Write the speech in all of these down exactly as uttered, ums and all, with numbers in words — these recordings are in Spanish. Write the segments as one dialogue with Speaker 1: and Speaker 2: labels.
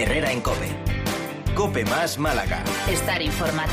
Speaker 1: Herrera en COPE. COPE más Málaga.
Speaker 2: Estar informado.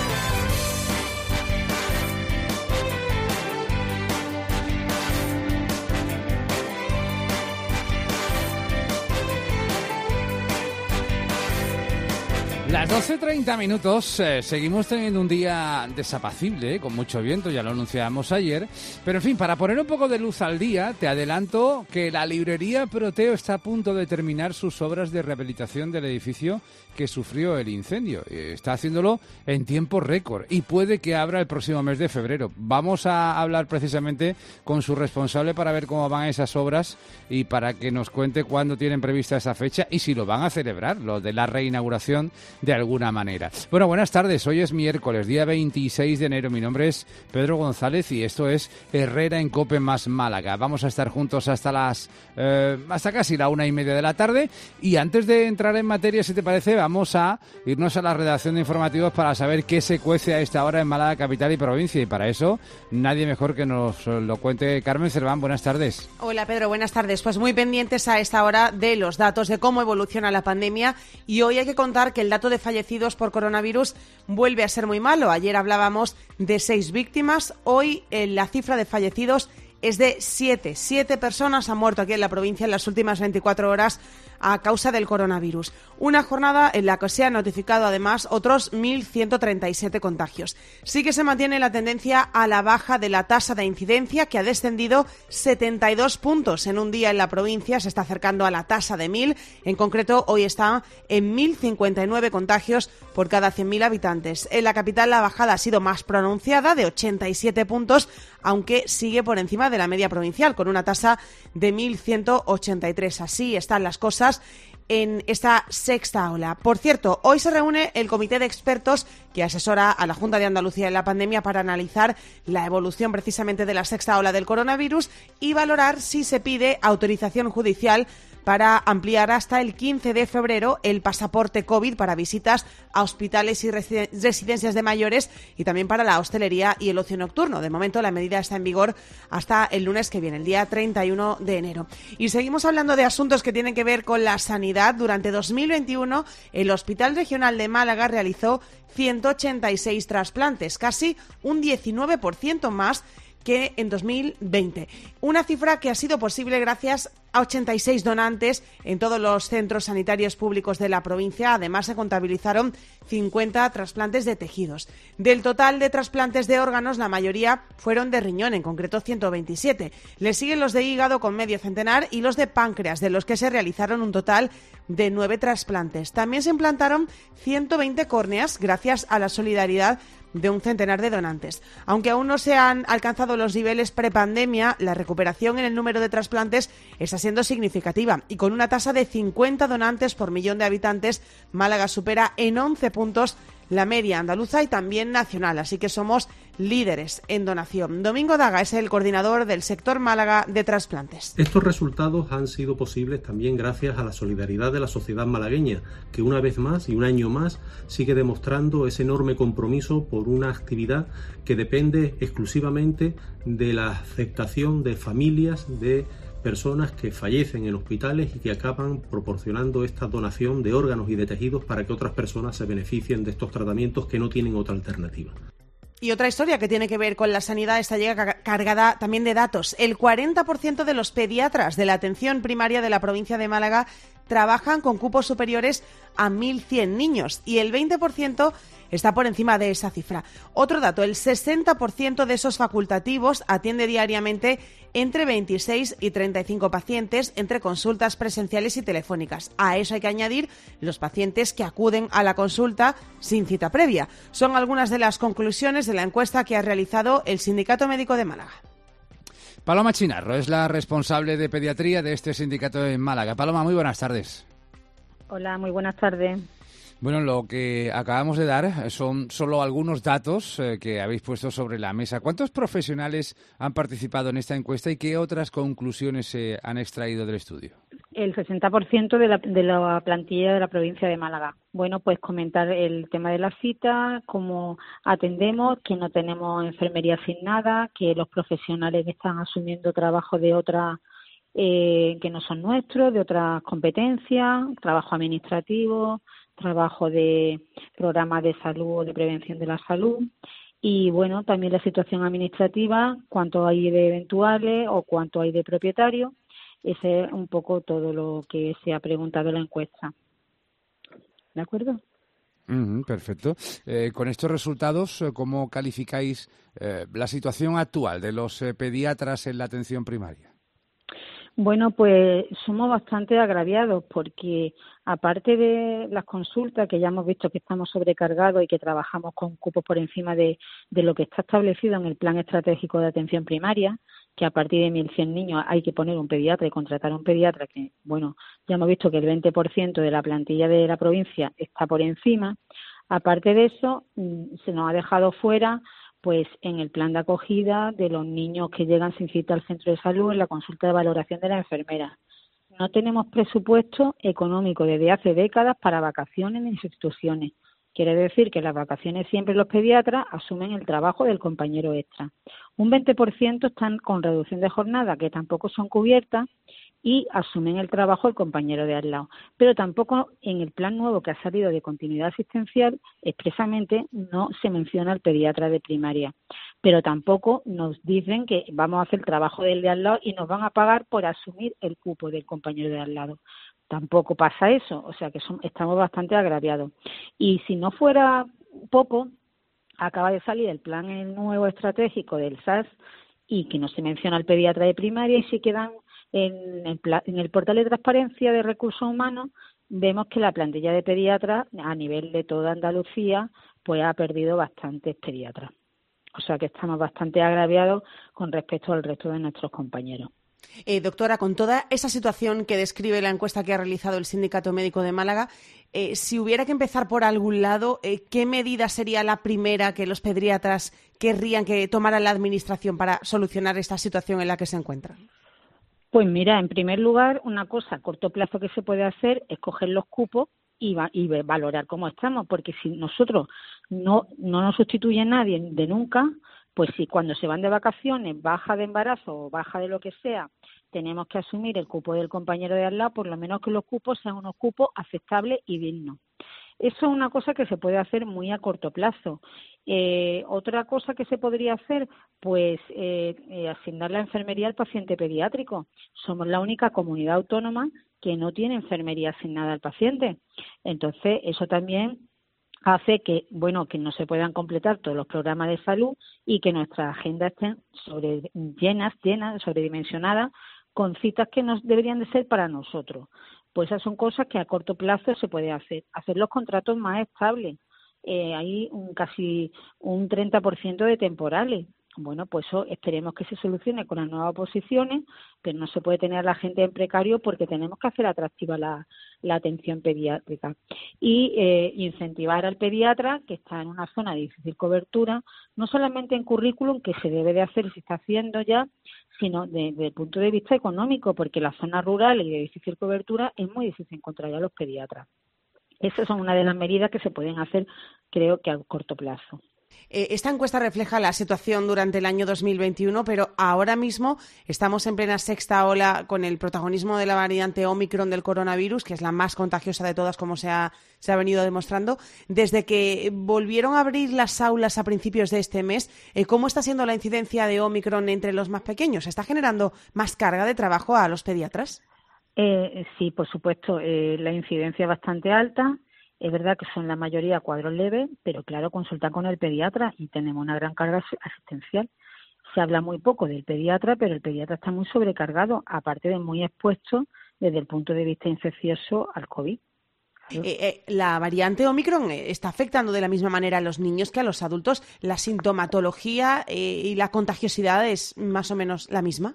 Speaker 3: Las doce treinta minutos, eh, seguimos teniendo un día desapacible, eh, con mucho viento, ya lo anunciábamos ayer. Pero en fin, para poner un poco de luz al día, te adelanto que la librería Proteo está a punto de terminar sus obras de rehabilitación del edificio que sufrió el incendio. Eh, está haciéndolo en tiempo récord y puede que abra el próximo mes de febrero. Vamos a hablar precisamente con su responsable para ver cómo van esas obras y para que nos cuente cuándo tienen prevista esa fecha y si lo van a celebrar, lo de la reinauguración de alguna manera. Bueno, buenas tardes. Hoy es miércoles, día veintiséis de enero. Mi nombre es Pedro González y esto es Herrera en COPE más Málaga. Vamos a estar juntos hasta las eh, hasta casi la una y media de la tarde. Y antes de entrar en materia, si te parece, vamos a irnos a la redacción de informativos para saber qué se cuece a esta hora en Málaga, capital y provincia. Y para eso, nadie mejor que nos lo cuente Carmen Cerván. Buenas tardes.
Speaker 4: Hola, Pedro. Buenas tardes. Pues muy pendientes a esta hora de los datos de cómo evoluciona la pandemia. Y hoy hay que contar que el dato de fallecidos por coronavirus vuelve a ser muy malo. Ayer hablábamos de seis víctimas, hoy eh, la cifra de fallecidos es de siete. Siete personas han muerto aquí en la provincia en las últimas veinticuatro horas a causa del coronavirus. Una jornada en la que se han notificado además otros mil ciento treinta y siete contagios. Sí que se mantiene la tendencia a la baja de la tasa de incidencia, que ha descendido setenta y dos puntos en un día en la provincia. Se está acercando a la tasa de mil. En concreto, hoy está en mil cincuenta y nueve contagios por cada cien mil habitantes. En la capital la bajada ha sido más pronunciada, de ochenta y siete puntos, aunque sigue por encima de la media provincial, con una tasa de mil ciento ochenta y tres. Así están las cosas en esta sexta ola. Por cierto, hoy se reúne el comité de expertos que asesora a la Junta de Andalucía en la pandemia para analizar la evolución precisamente de la sexta ola del coronavirus y valorar si se pide autorización judicial para ampliar hasta el quince de febrero el pasaporte COVID para visitas a hospitales y residencias de mayores y también para la hostelería y el ocio nocturno. De momento la medida está en vigor hasta el lunes que viene, el día treinta y uno de enero. Y seguimos hablando de asuntos que tienen que ver con la sanidad. Durante dos mil veintiuno el Hospital Regional de Málaga realizó ciento ochenta y seis trasplantes, casi un diecinueve por ciento más que en dos mil veinte. Una cifra que ha sido posible gracias a ochenta y seis donantes en todos los centros sanitarios públicos de la provincia. Además, se contabilizaron cincuenta trasplantes de tejidos. Del total de trasplantes de órganos, la mayoría fueron de riñón, en concreto ciento veintisiete. Le siguen los de hígado con medio centenar y los de páncreas, de los que se realizaron un total de nueve trasplantes. También se implantaron ciento veinte córneas gracias a la solidaridad de un centenar de donantes. Aunque aún no se han alcanzado los niveles prepandemia, la recuperación en el número de trasplantes está siendo significativa y con una tasa de cincuenta donantes por millón de habitantes, Málaga supera en once puntos la media andaluza y también nacional, así que somos líderes en donación. Domingo Daga es el coordinador del sector Málaga de trasplantes.
Speaker 5: Estos resultados han sido posibles también gracias a la solidaridad de la sociedad malagueña, que una vez más y un año más sigue demostrando ese enorme compromiso por una actividad que depende exclusivamente de la aceptación de familias de personas que fallecen en hospitales y que acaban proporcionando esta donación de órganos y de tejidos para que otras personas se beneficien de estos tratamientos que no tienen otra alternativa.
Speaker 4: Y otra historia que tiene que ver con la sanidad, esta llega cargada también de datos. El cuarenta por ciento de los pediatras de la atención primaria de la provincia de Málaga trabajan con cupos superiores a mil cien niños y el veinte por ciento está por encima de esa cifra. Otro dato, el sesenta por ciento de esos facultativos atiende diariamente entre veintiséis y treinta y cinco pacientes entre consultas presenciales y telefónicas. A eso hay que añadir los pacientes que acuden a la consulta sin cita previa. Son algunas de las conclusiones de la encuesta que ha realizado el Sindicato Médico de Málaga.
Speaker 3: Paloma Chinarro es la responsable de pediatría de este sindicato en Málaga. Paloma, muy buenas tardes.
Speaker 6: Hola, muy buenas tardes.
Speaker 3: Bueno, lo que acabamos de dar son solo algunos datos eh, que habéis puesto sobre la mesa. ¿Cuántos profesionales han participado en esta encuesta y qué otras conclusiones se han extraído del estudio?
Speaker 6: El sesenta por ciento de la, de la plantilla de la provincia de Málaga. Bueno, pues comentar el tema de la cita, cómo atendemos, que no tenemos enfermería asignada, que los profesionales están asumiendo trabajo de otra eh, que no son nuestros, de otras competencias, trabajo administrativo, trabajo de programas de salud o de prevención de la salud. Y, bueno, también la situación administrativa, cuánto hay de eventuales o cuánto hay de propietarios. Ese es un poco todo lo que se ha preguntado en la encuesta. ¿De acuerdo?
Speaker 3: Mm, perfecto. Eh, con estos resultados, ¿cómo calificáis eh, la situación actual de los eh, pediatras en la atención primaria?
Speaker 6: Bueno, pues somos bastante agraviados porque aparte de las consultas, que ya hemos visto que estamos sobrecargados y que trabajamos con cupos por encima de, de lo que está establecido en el Plan Estratégico de Atención Primaria, que a partir de mil cien niños hay que poner un pediatra y contratar a un pediatra, que, bueno, ya hemos visto que el veinte por ciento de la plantilla de la provincia está por encima. Aparte de eso, se nos ha dejado fuera pues en el plan de acogida de los niños que llegan sin cita al centro de salud en la consulta de valoración de la enfermera. No tenemos presupuesto económico desde hace décadas para vacaciones en instituciones. Quiere decir que las vacaciones siempre los pediatras asumen el trabajo del compañero extra. Un veinte por ciento están con reducción de jornada, que tampoco son cubiertas, y asumen el trabajo del compañero de al lado. Pero tampoco en el plan nuevo que ha salido de continuidad asistencial expresamente no se menciona al pediatra de primaria. Pero tampoco nos dicen que vamos a hacer el trabajo del de al lado y nos van a pagar por asumir el cupo del compañero de al lado. Tampoco pasa eso, o sea que son, estamos bastante agraviados. Y si no fuera poco, acaba de salir el plan el nuevo estratégico del S A S y que no se menciona al pediatra de primaria y se quedan en el, en el portal de transparencia de recursos humanos. Vemos que la plantilla de pediatras a nivel de toda Andalucía pues ha perdido bastantes pediatras. O sea que estamos bastante agraviados con respecto al resto de nuestros compañeros.
Speaker 4: Eh, doctora, con toda esa situación que describe la encuesta que ha realizado el Sindicato Médico de Málaga, eh, si hubiera que empezar por algún lado, eh, ¿qué medida sería la primera que los pediatras querrían que tomara la Administración para solucionar esta situación en la que se encuentran?
Speaker 6: Pues mira, en primer lugar, una cosa a corto plazo que se puede hacer es coger los cupos y, va, y valorar cómo estamos, porque si nosotros no, no nos sustituye nadie de nunca, pues si cuando se van de vacaciones, baja de embarazo o baja de lo que sea, tenemos que asumir el cupo del compañero de al lado, por lo menos que los cupos sean unos cupos aceptables y dignos. Eso es una cosa que se puede hacer muy a corto plazo. Eh, otra cosa que se podría hacer, pues eh, eh, asignar la enfermería al paciente pediátrico. Somos la única comunidad autónoma que no tiene enfermería asignada al paciente. Entonces, eso también hace que, bueno, que no se puedan completar todos los programas de salud y que nuestras agendas estén sobre, llenas, llenas, sobredimensionadas, con citas que nos deberían de ser para nosotros. Pues esas son cosas que a corto plazo se puede hacer. Hacer los contratos más estables. Eh, hay un, casi un treinta por ciento de temporales. Bueno, pues eso esperemos que se solucione con las nuevas oposiciones, pero no se puede tener a la gente en precario porque tenemos que hacer atractiva la, la atención pediátrica. Y eh, incentivar al pediatra, que está en una zona de difícil cobertura, no solamente en currículum, que se debe de hacer y se está haciendo ya, sino desde el punto de vista económico, porque la zona rural y de difícil cobertura es muy difícil encontrar ya a los pediatras. Esas son una de las medidas que se pueden hacer, creo que a corto plazo.
Speaker 4: Eh, esta encuesta refleja la situación durante el año dos mil veintiuno, pero ahora mismo estamos en plena sexta ola con el protagonismo de la variante Omicron del coronavirus, que es la más contagiosa de todas, como se ha, se ha venido demostrando. Desde que volvieron a abrir las aulas a principios de este mes, eh, ¿cómo está siendo la incidencia de Omicron entre los más pequeños? ¿Está generando más carga de trabajo a los pediatras?
Speaker 6: Eh, sí, por supuesto, eh, la incidencia es bastante alta. Es verdad que son la mayoría cuadros leves, pero claro, consultan con el pediatra y tenemos una gran carga asistencial. Se habla muy poco del pediatra, pero el pediatra está muy sobrecargado, aparte de muy expuesto desde el punto de vista infeccioso al COVID.
Speaker 4: Eh, eh, ¿La variante Omicron está afectando de la misma manera a los niños que a los adultos? ¿La sintomatología eh, y la contagiosidad es más o menos la misma?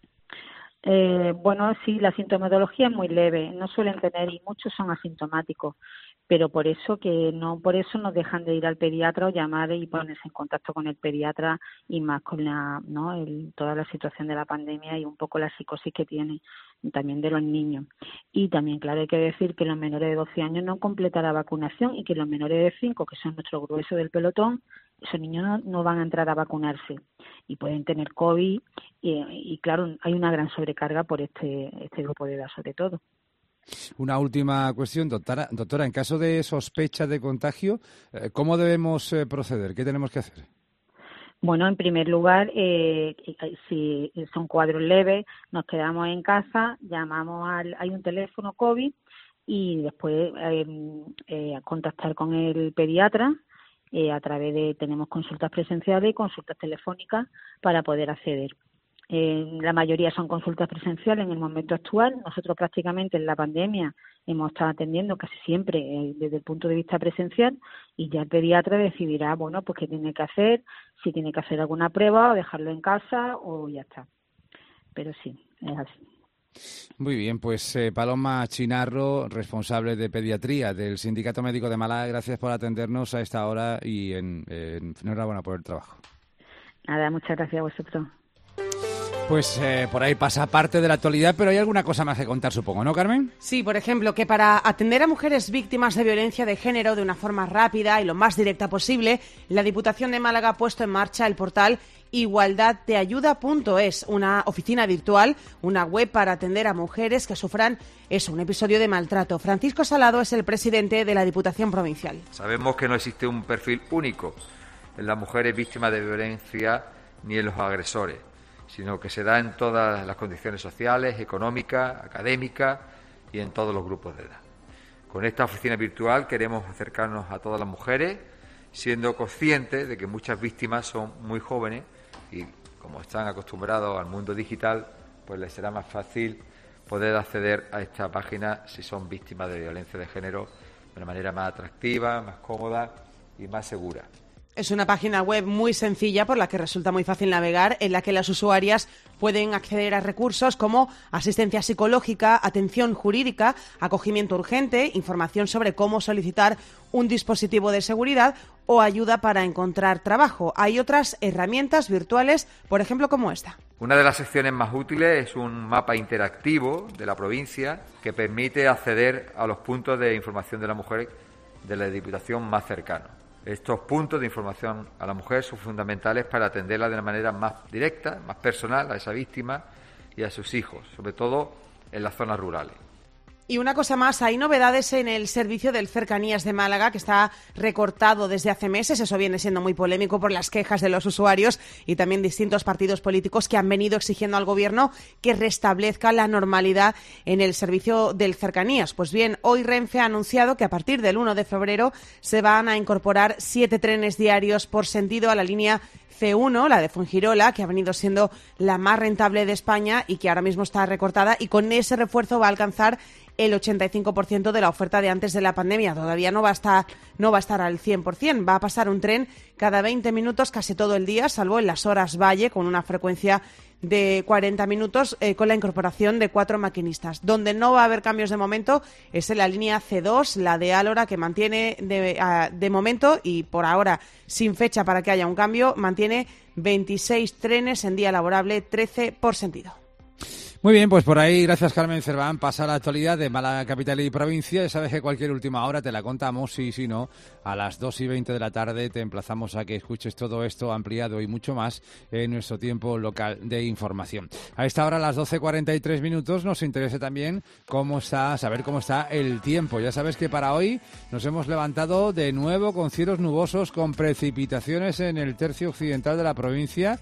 Speaker 6: Eh, bueno, sí, la sintomatología es muy leve, no suelen tener y muchos son asintomáticos, pero por eso que no, por eso nos dejan de ir al pediatra o llamar y ponerse en contacto con el pediatra y más con la, ¿no? El, toda la situación de la pandemia y un poco la psicosis que tiene también de los niños. Y también, claro, hay que decir que los menores de doce años no completan la vacunación y que los menores de cinco, que son nuestro grueso del pelotón, esos niños no, no van a entrar a vacunarse y pueden tener COVID y, y claro, hay una gran sobrecarga por este, este grupo de edad sobre todo.
Speaker 3: Una última cuestión, doctora. Doctora, en caso de sospecha de contagio, ¿cómo debemos proceder? ¿Qué tenemos que hacer?
Speaker 6: Bueno, en primer lugar, eh, si son cuadros leves, nos quedamos en casa, llamamos al, hay un teléfono COVID y después eh, eh, contactar con el pediatra eh, a través de, tenemos consultas presenciales y consultas telefónicas para poder acceder. Eh, la mayoría son consultas presenciales en el momento actual. Nosotros prácticamente en la pandemia hemos estado atendiendo casi siempre eh, desde el punto de vista presencial y ya el pediatra decidirá, bueno, pues qué tiene que hacer, si tiene que hacer alguna prueba o dejarlo en casa o ya está. Pero sí, es así.
Speaker 3: Muy bien, pues eh, Paloma Chinarro, responsable de pediatría del Sindicato Médico de Málaga, gracias por atendernos a esta hora y en, en, enhorabuena por el trabajo.
Speaker 6: Nada, muchas gracias a vosotros.
Speaker 3: Pues eh, por ahí pasa parte de la actualidad, pero hay alguna cosa más que contar, supongo, ¿no, Carmen?
Speaker 4: Sí, por ejemplo, que para atender a mujeres víctimas de violencia de género de una forma rápida y lo más directa posible, la Diputación de Málaga ha puesto en marcha el portal igualdad de ayuda punto es, una oficina virtual, una web para atender a mujeres que sufran eso, un episodio de maltrato. Francisco Salado es el presidente de la Diputación Provincial.
Speaker 2: Sabemos que no existe un perfil único en las mujeres víctimas de violencia ni en los agresores, sino que se da en todas las condiciones sociales, económicas, académicas y en todos los grupos de edad. Con esta oficina virtual queremos acercarnos a todas las mujeres, siendo conscientes de que muchas víctimas son muy jóvenes y, como están acostumbrados al mundo digital, pues les será más fácil poder acceder a esta página si son víctimas de violencia de género de una manera más atractiva, más cómoda y más segura.
Speaker 4: Es una página web muy sencilla por la que resulta muy fácil navegar, en la que las usuarias pueden acceder a recursos como asistencia psicológica, atención jurídica, acogimiento urgente, información sobre cómo solicitar un dispositivo de seguridad o ayuda para encontrar trabajo. Hay otras herramientas virtuales, por ejemplo, como esta.
Speaker 2: Una de las secciones más útiles es un mapa interactivo de la provincia que permite acceder a los puntos de información de la mujer de la Diputación más cercanos. Estos puntos de información a la mujer son fundamentales para atenderla de una manera más directa, más personal a esa víctima y a sus hijos, sobre todo en las zonas rurales.
Speaker 4: Y una cosa más, hay novedades en el servicio del Cercanías de Málaga, que está recortado desde hace meses. Eso viene siendo muy polémico por las quejas de los usuarios y también distintos partidos políticos que han venido exigiendo al Gobierno que restablezca la normalidad en el servicio del Cercanías. Pues bien, hoy Renfe ha anunciado que a partir del uno de febrero se van a incorporar siete trenes diarios por sentido a la línea C uno, la de Fuengirola, que ha venido siendo la más rentable de España y que ahora mismo está recortada, y con ese refuerzo va a alcanzar el ochenta y cinco por ciento de la oferta de antes de la pandemia. Todavía no va a estar, no va a estar al cien por ciento. Va a pasar un tren cada veinte minutos casi todo el día, salvo en las horas valle, con una frecuencia de cuarenta minutos, eh, con la incorporación de cuatro maquinistas. Donde no va a haber cambios de momento es en la línea C dos, la de Álora, que mantiene de, a, de momento y por ahora sin fecha para que haya un cambio, mantiene veintiséis trenes en día laborable, trece por sentido.
Speaker 3: Muy bien, pues por ahí, gracias Carmen Cerván, pasa la actualidad de Málaga capital y provincia. Ya sabes que cualquier última hora te la contamos y si no, a las dos y veinte de la tarde te emplazamos a que escuches todo esto ampliado y mucho más en nuestro tiempo local de información. A esta hora, a las doce cuarenta y tres minutos, nos interesa también cómo está, saber cómo está el tiempo. Ya sabes que para hoy nos hemos levantado de nuevo con cielos nubosos, con precipitaciones en el tercio occidental de la provincia.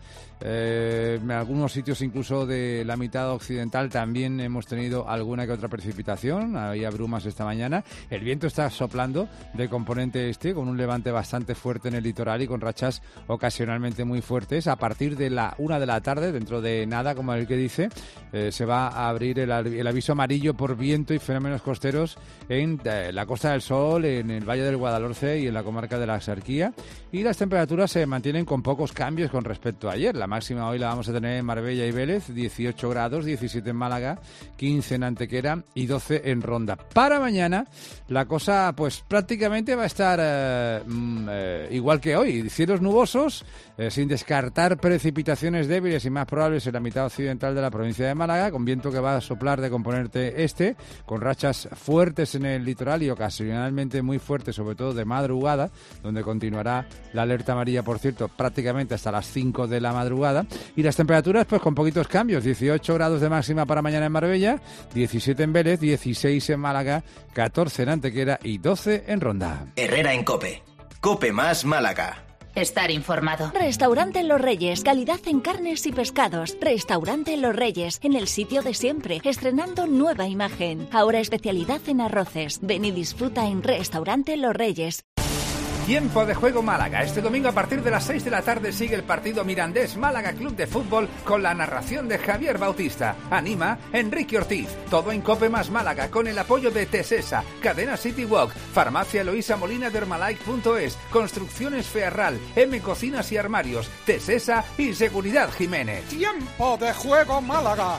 Speaker 3: Eh, en algunos sitios incluso de la mitad occidental también hemos tenido alguna que otra precipitación. Había brumas esta mañana. El viento está soplando de componente este, con un levante bastante fuerte en el litoral y con rachas ocasionalmente muy fuertes. A partir de la una de la tarde, dentro de nada, como el que dice, eh, se va a abrir el, el aviso amarillo por viento y fenómenos costeros en eh, la Costa del Sol, en el Valle del Guadalhorce y en la comarca de la Axarquía. Y las temperaturas se mantienen con pocos cambios con respecto a ayer. La máxima hoy la vamos a tener en Marbella y Vélez, dieciocho grados, diecisiete en Málaga, quince en Antequera y doce en Ronda. Para mañana la cosa pues prácticamente va a estar eh, eh, igual que hoy, cielos nubosos, eh, sin descartar precipitaciones débiles y más probables en la mitad occidental de la provincia de Málaga, con viento que va a soplar de componente este, con rachas fuertes en el litoral y ocasionalmente muy fuertes, sobre todo de madrugada, donde continuará la alerta amarilla, por cierto, prácticamente hasta las cinco de la madrugada. Y las temperaturas, pues con poquitos cambios, dieciocho grados de máxima para mañana en Marbella, diecisiete en Vélez, dieciséis en Málaga, catorce en Antequera y doce en Ronda.
Speaker 1: Herrera en COPE. COPE más Málaga.
Speaker 7: Estar informado.
Speaker 8: Restaurante Los Reyes, calidad en carnes y pescados. Restaurante Los Reyes, en el sitio de siempre, estrenando nueva imagen. Ahora especialidad en arroces. Ven y disfruta en Restaurante Los Reyes.
Speaker 9: Tiempo de juego Málaga. Este domingo a partir de las seis de la tarde sigue el partido Mirandés Málaga Club de Fútbol con la narración de Javier Bautista. Anima Enrique Ortiz. Todo en COPE más Málaga con el apoyo de Tesesa, Cadena City Walk, Farmacia Eloísa Molina de Hermalike punto es, Construcciones Fearral, M Cocinas y Armarios, Tesesa y Seguridad Jiménez.
Speaker 10: Tiempo de juego Málaga.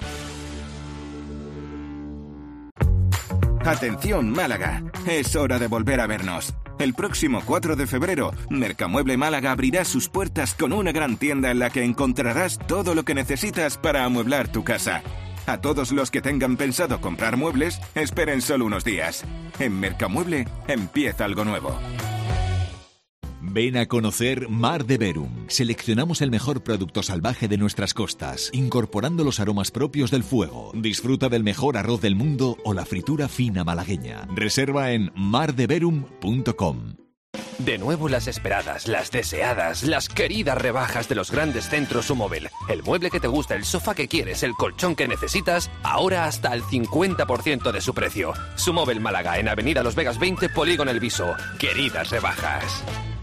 Speaker 11: Atención Málaga, es hora de volver a vernos. El próximo cuatro de febrero, Mercamueble Málaga abrirá sus puertas con una gran tienda en la que encontrarás todo lo que necesitas para amueblar tu casa. A todos los que tengan pensado comprar muebles, esperen solo unos días. En Mercamueble empieza algo nuevo.
Speaker 12: Ven a conocer Mar de Verum. Seleccionamos el mejor producto salvaje de nuestras costas, incorporando los aromas propios del fuego. Disfruta del mejor arroz del mundo o la fritura fina malagueña. Reserva en mar de verum punto com.
Speaker 13: De nuevo las esperadas, las deseadas, las queridas rebajas de los grandes centros Sumóvel. El mueble que te gusta, el sofá que quieres, el colchón que necesitas, ahora hasta el cincuenta por ciento de su precio. Sumóvel Málaga, en Avenida Los Vegas veinte, Polígono El Viso. Queridas rebajas.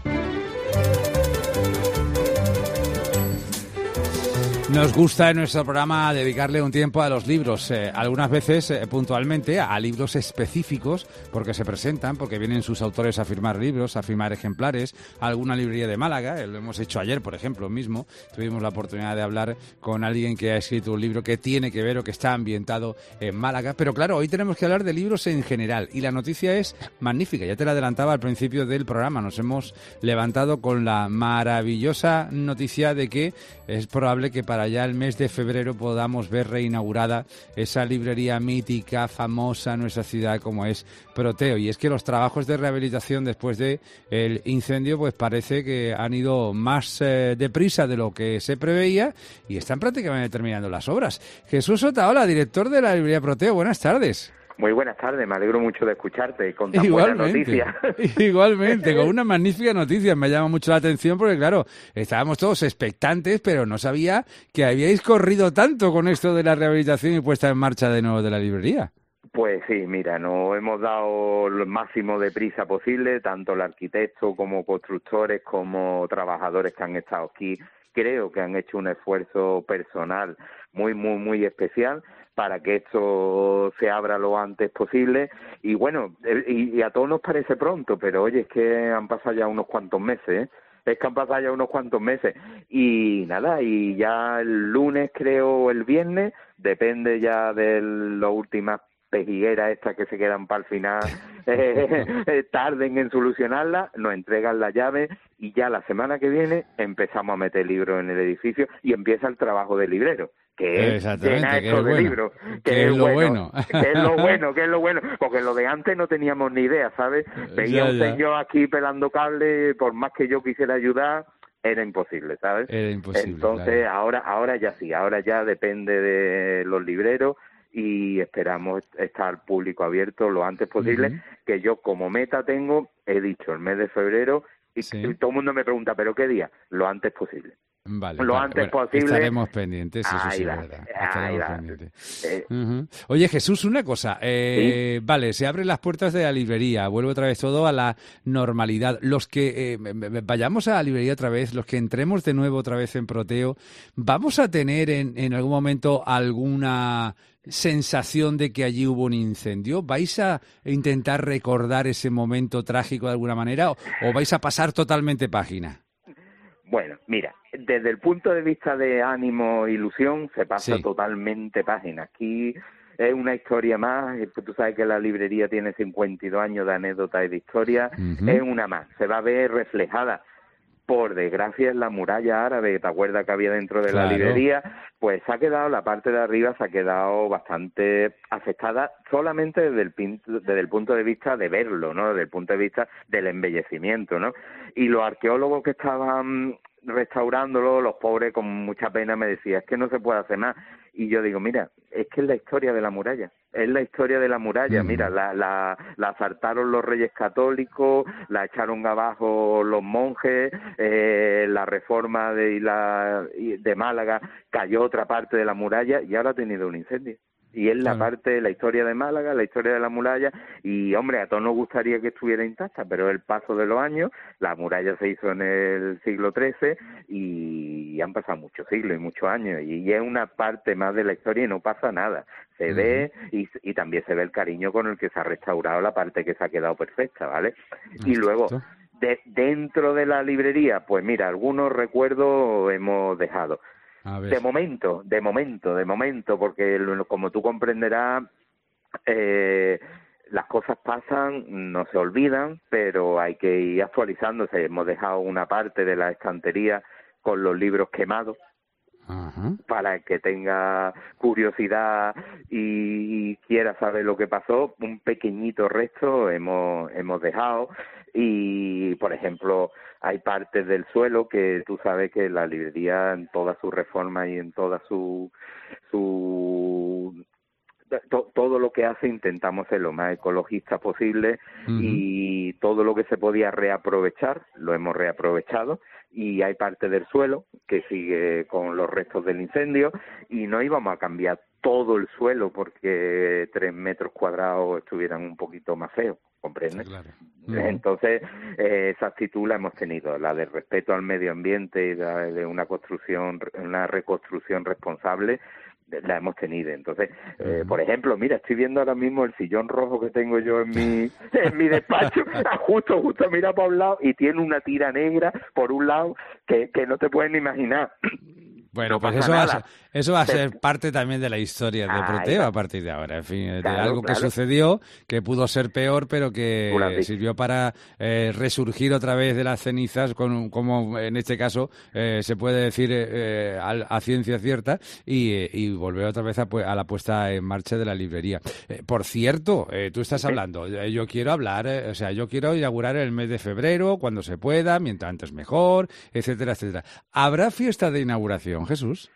Speaker 3: Nos gusta en nuestro programa dedicarle un tiempo a los libros, eh, algunas veces eh, puntualmente a libros específicos, porque se presentan, porque vienen sus autores a firmar libros, a firmar ejemplares, a alguna librería de Málaga, eh, lo hemos hecho ayer, por ejemplo, mismo, tuvimos la oportunidad de hablar con alguien que ha escrito un libro que tiene que ver o que está ambientado en Málaga, pero claro, hoy tenemos que hablar de libros en general, y la noticia es magnífica, ya te la adelantaba al principio del programa, nos hemos levantado con la maravillosa noticia de que es probable que para ya el mes de febrero podamos ver reinaugurada esa librería mítica, famosa en nuestra ciudad como es Proteo. Y es que los trabajos de rehabilitación después de el incendio pues parece que han ido más eh, deprisa de lo que se preveía y están prácticamente terminando las obras. Jesús Otaola, director de la librería Proteo, buenas tardes.
Speaker 14: Muy buenas tardes, me alegro mucho de escucharte con tan
Speaker 3: Igualmente,
Speaker 14: buena noticia.
Speaker 3: Igualmente, con una magnífica noticia. Me llama mucho la atención porque, claro, estábamos todos expectantes, pero no sabía que habíais corrido tanto con esto de la rehabilitación y puesta en marcha de nuevo de la librería.
Speaker 14: Pues sí, mira, nos hemos dado lo máximo de prisa posible, tanto el arquitecto como constructores, como trabajadores que han estado aquí. Creo que han hecho un esfuerzo personal muy, muy, muy especial para que esto se abra lo antes posible. Y bueno, y, y a todos nos parece pronto, pero oye, es que han pasado ya unos cuantos meses, ¿eh? Es que han pasado ya unos cuantos meses. Y nada, y ya el lunes, creo, el viernes, depende ya de las últimas pejigueras estas que se quedan para el final, eh, tarden en solucionarla, nos entregan la llave y ya la semana que viene empezamos a meter libros en el edificio y empieza el trabajo del librero, que es llenar esto de libros, que es lo bueno, que es lo bueno, que es lo bueno, porque lo de antes no teníamos ni idea, ¿sabes? Veía un señor aquí pelando cable, por más que yo quisiera ayudar, era imposible, ¿sabes?
Speaker 3: Era imposible.
Speaker 14: Entonces,
Speaker 3: claro.
Speaker 14: ahora, ahora ya sí, ahora ya depende de los libreros y esperamos estar público abierto lo antes posible, uh-huh. que yo como meta tengo, he dicho, el mes de febrero, y sí. todo el mundo me pregunta, ¿pero qué día? Lo antes posible.
Speaker 3: Vale,
Speaker 14: lo
Speaker 3: claro.
Speaker 14: antes
Speaker 3: bueno,
Speaker 14: posible.
Speaker 3: Estaremos pendientes, eso
Speaker 14: ahí
Speaker 3: sí
Speaker 14: va,
Speaker 3: es verdad.
Speaker 14: Ahí
Speaker 3: Estaremos
Speaker 14: va.
Speaker 3: pendientes.
Speaker 14: Eh,
Speaker 3: uh-huh. Oye, Jesús, una cosa. Eh, ¿Sí? Vale, se abren las puertas de la librería, vuelve otra vez todo a la normalidad. Los que eh, vayamos a la librería otra vez, los que entremos de nuevo otra vez en Proteo, ¿vamos a tener en, en algún momento alguna sensación de que allí hubo un incendio? ¿Vais a intentar recordar ese momento trágico de alguna manera o, o vais a pasar totalmente página?
Speaker 14: Bueno, mira, desde el punto de vista de ánimo e ilusión, se pasa
Speaker 3: Sí.
Speaker 14: totalmente página. Aquí es una historia más, tú sabes que la librería tiene cincuenta y dos años de anécdotas y de historia,
Speaker 3: Ujú.
Speaker 14: es una más, se va a ver reflejada. Por desgracia, en la muralla árabe, ¿te acuerdas que había dentro de
Speaker 3: Claro.
Speaker 14: la librería? Pues se ha quedado, la parte de arriba se ha quedado bastante afectada solamente desde el, pin- desde el punto de vista de verlo, ¿no? Desde el punto de vista del embellecimiento, ¿no? Y los arqueólogos que estaban restaurándolo, los pobres con mucha pena me decían, es que no se puede hacer más. Y yo digo, mira, es que es la historia de la muralla, es la historia de la muralla,
Speaker 3: Mm.
Speaker 14: mira, la, la, la asaltaron los reyes católicos, la echaron abajo los monjes, eh, la reforma de, la, de Málaga cayó otra parte de la muralla y ahora ha tenido un incendio. Y es la
Speaker 3: Claro.
Speaker 14: parte de la historia de Málaga, la historia de la muralla, y hombre, a todos nos gustaría que estuviera intacta, pero el paso de los años, la muralla se hizo en el siglo trece y han pasado muchos siglos y muchos años, y es una parte más de la historia y no pasa nada. Se
Speaker 3: Ujú.
Speaker 14: ve y, y también se ve el cariño con el que se ha restaurado la parte que se ha quedado perfecta, ¿vale? Y luego,
Speaker 3: Exacto.
Speaker 14: de, dentro de la librería, pues mira, algunos recuerdos hemos dejado.
Speaker 3: A ver.
Speaker 14: De momento, de momento, de momento, porque lo- como tú comprenderás, eh, las cosas pasan, no se olvidan, pero hay que ir actualizándose. Hemos dejado una parte de la estantería con los libros quemados,
Speaker 3: Ajá.
Speaker 14: para el que tenga curiosidad y, y quiera saber lo que pasó, un pequeñito resto hemos hemos dejado. Y, por ejemplo, hay partes del suelo que tú sabes que la librería, en toda su reforma y en toda su su to- todo lo que hace intentamos ser lo más ecologista posible.
Speaker 3: Ujú.
Speaker 14: Y todo lo que se podía reaprovechar lo hemos reaprovechado, y hay parte del suelo que sigue con los restos del incendio, y no íbamos a cambiar todo el suelo porque tres metros cuadrados estuvieran un poquito más feos, ¿comprendes?
Speaker 3: Claro.
Speaker 14: Entonces, eh, esa actitud la hemos tenido, la de respeto al medio ambiente y la de una construcción, una reconstrucción responsable, la hemos tenido. Entonces, eh, por ejemplo, mira, estoy viendo ahora mismo el sillón rojo que tengo yo en mi en mi despacho, justo, justo mira para un lado y tiene una tira negra por un lado que, que no te puedes ni imaginar.
Speaker 3: Bueno,
Speaker 14: No
Speaker 3: pues
Speaker 14: pasa
Speaker 3: eso va, a
Speaker 14: nada.
Speaker 3: ser, eso va a
Speaker 14: Se-
Speaker 3: ser parte también de la historia de
Speaker 14: Ahí
Speaker 3: Proteo
Speaker 14: va.
Speaker 3: a partir de ahora. En fin, de
Speaker 14: Claro,
Speaker 3: algo que
Speaker 14: claro.
Speaker 3: sucedió, que pudo ser peor, pero que
Speaker 14: Tú lo has dicho.
Speaker 3: sirvió para eh, resurgir otra vez de las cenizas, con, como en este caso eh, se puede decir eh, a, a ciencia cierta, y, eh, y volver otra vez a, pu- a la puesta en marcha de la librería. Eh, por cierto, eh, tú estás
Speaker 14: Sí.
Speaker 3: hablando, eh, yo quiero hablar, eh, o sea, yo quiero inaugurar el mes de febrero, cuando se pueda, mientras antes mejor, etcétera, etcétera. ¿Habrá fiesta de inauguración, Jesús?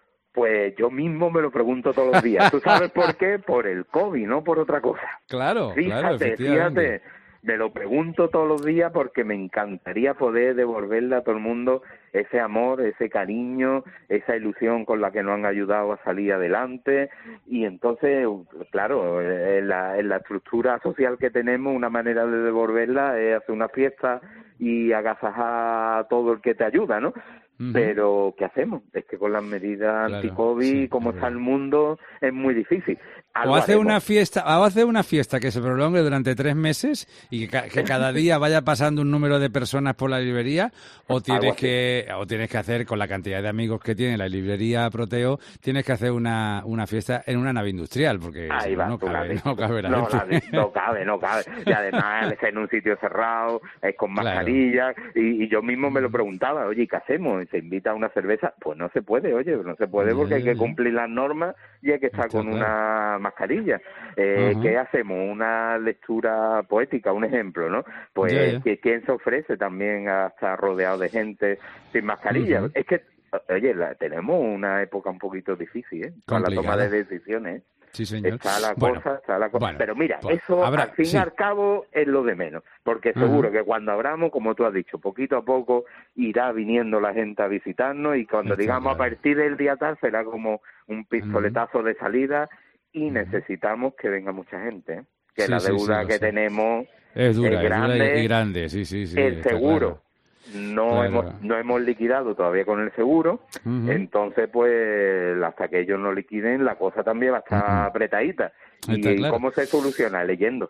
Speaker 14: Pues yo mismo me lo pregunto todos los días. ¿Tú sabes por qué? Por el COVID, no por otra cosa.
Speaker 3: Claro,
Speaker 14: Fíjate,
Speaker 3: claro, efectivamente.
Speaker 14: fíjate, me lo pregunto todos los días porque me encantaría poder devolverle a todo el mundo ese amor, ese cariño, esa ilusión con la que nos han ayudado a salir adelante. Y entonces, claro, en la, en la estructura social que tenemos, una manera de devolverla es hacer una fiesta y agasajar a todo el que te ayuda, ¿no?
Speaker 3: Ujú.
Speaker 14: Pero, ¿qué hacemos? Es que con las medidas
Speaker 3: Claro,
Speaker 14: anti-COVID,
Speaker 3: sí,
Speaker 14: como
Speaker 3: es
Speaker 14: está
Speaker 3: verdad.
Speaker 14: el mundo, es muy difícil. Algo
Speaker 3: O hace
Speaker 14: haremos.
Speaker 3: una fiesta, o hace una fiesta que se prolongue durante tres meses y que, ca- que cada día vaya pasando un número de personas por la librería, o tienes
Speaker 14: Algo así.
Speaker 3: que, o tienes que hacer con la cantidad de amigos que tiene la librería Proteo, tienes que hacer una, una fiesta en una nave industrial, porque
Speaker 14: Ahí
Speaker 3: si no,
Speaker 14: va,
Speaker 3: no
Speaker 14: tú la has
Speaker 3: cabe,
Speaker 14: dicho.
Speaker 3: no cabe la
Speaker 14: no,
Speaker 3: gente.
Speaker 14: la has dicho, no cabe, no cabe. Y además es en un sitio cerrado, es con
Speaker 3: Claro.
Speaker 14: mascarillas, y, y yo mismo me lo preguntaba, oye, ¿qué hacemos? ¿Se invita a una cerveza? Pues no se puede, oye, no se puede
Speaker 3: Ya,
Speaker 14: porque hay
Speaker 3: ya,
Speaker 14: que
Speaker 3: ya.
Speaker 14: cumplir las normas y hay que estar
Speaker 3: Está
Speaker 14: con
Speaker 3: claro.
Speaker 14: una mascarilla. Eh,
Speaker 3: Ajá.
Speaker 14: ¿Qué hacemos? Una lectura poética, un ejemplo, ¿no? Pues,
Speaker 3: Ya, ya.
Speaker 14: ¿qui- ¿quién se ofrece también a estar rodeado de gente sin mascarilla?
Speaker 3: Ujú.
Speaker 14: Es que, oye, la- tenemos una época un poquito difícil, ¿eh? Con la toma
Speaker 3: Complicada.
Speaker 14: de decisiones, ¿eh?
Speaker 3: Sí, señor.
Speaker 14: Está la
Speaker 3: Bueno,
Speaker 14: cosa, está la cosa.
Speaker 3: bueno,
Speaker 14: Pero mira,
Speaker 3: pues,
Speaker 14: eso
Speaker 3: habrá-
Speaker 14: al fin
Speaker 3: sí.
Speaker 14: y al cabo es lo de menos, porque
Speaker 3: Ajá.
Speaker 14: seguro que cuando abramos, como tú has dicho, poquito a poco irá viniendo la gente a visitarnos, y cuando
Speaker 3: Está
Speaker 14: digamos
Speaker 3: claro.
Speaker 14: a partir del día tal será como un pistoletazo de salida, y necesitamos que venga mucha gente, ¿eh? Que
Speaker 3: Sí,
Speaker 14: la
Speaker 3: sí, sí,
Speaker 14: deuda
Speaker 3: lo
Speaker 14: que
Speaker 3: sé.
Speaker 14: tenemos
Speaker 3: Es dura,
Speaker 14: es
Speaker 3: es dura
Speaker 14: grande,
Speaker 3: y, y grande, sí, sí, sí.
Speaker 14: el
Speaker 3: está
Speaker 14: seguro.
Speaker 3: claro.
Speaker 14: No
Speaker 3: Claro.
Speaker 14: hemos no hemos liquidado todavía con el seguro,
Speaker 3: Ujú.
Speaker 14: entonces pues hasta que ellos no liquiden la cosa también va a estar
Speaker 3: Ujú.
Speaker 14: apretadita. ¿Y
Speaker 3: Está claro.
Speaker 14: cómo se soluciona? Leyendo.